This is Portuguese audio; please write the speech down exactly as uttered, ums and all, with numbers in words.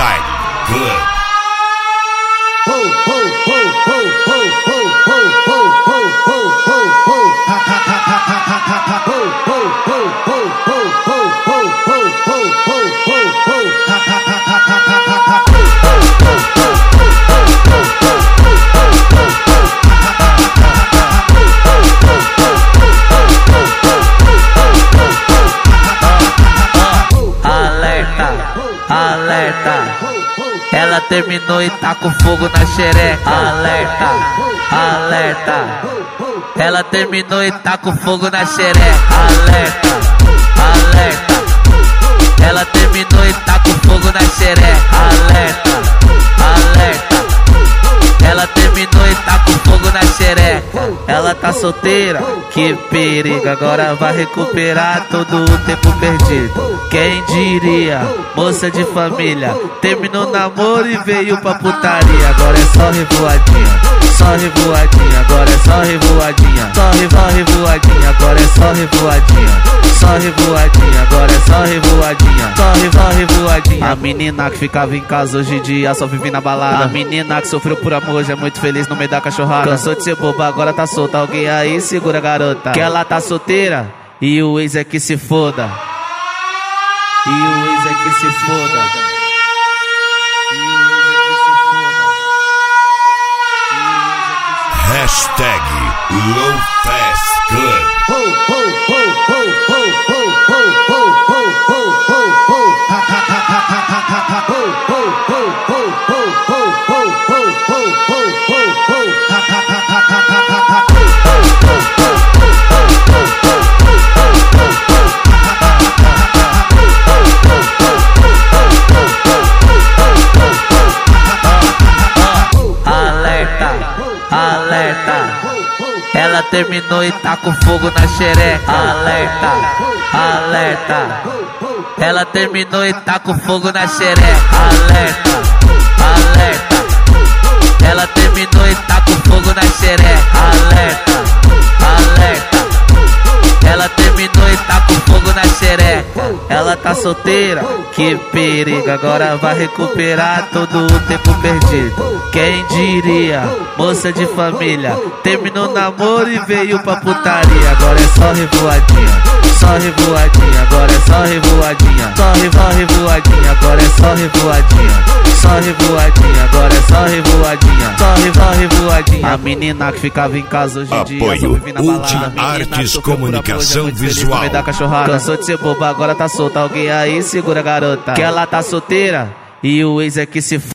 Style Club. Alerta, ela terminou e tá com fogo na xereca. Alerta, alerta, ela terminou e tá com fogo na xereca. Alerta, alerta, ela terminou e tá com fogo na xereca. Alerta, alerta, ela terminou e tá com fogo na xereca. Ela tá solteira, que perigo, agora vai recuperar todo o tempo perdido. Quem diria, moça de família, terminou o namoro e veio pra putaria. Agora é só revoadinha, só revoadinha, agora é só revoadinha. Só revo, revoadinha, agora é só revoadinha. Só revoadinha, agora é só revoadinha. Só revo, revoadinha. A menina que ficava em casa hoje em dia só vive na balada. A menina que sofreu por amor hoje é muito feliz no meio da cachorrada. Cansou de ser boba, agora tá solta. Alguém aí segura a garota, que ela tá solteira e o ex é que se foda. E o ex é que se foda. E o ex é que se foda. Hashtag Low Fast Club. Alerta, ela terminou e tá com fogo na xereca. Alerta, alerta, ela terminou e tá com fogo na xereca. Alerta, alerta, ela terminou e tá com fogo na xereca. Alerta, alerta, ela terminou e tá com fogo na xereca. Ela tá solteira, que perigo, agora vai recuperar todo o tempo perdido. Quem diria, moça de família, terminou o namoro e veio pra putaria. Agora é só revoadinha, só revoadinha, agora é só revoadinha. Só revo, revoadinha, agora é só revoadinha. Só revoadinha, agora é só revoadinha. Só revo, revoadinha. A menina que ficava em casa hoje em dia só vive na balada. Artes Comunicação Visual. Da cachorrada. Cansou de ser boba, agora tá solta. Alguém aí segura a garota, que ela tá solteira e o ex é que se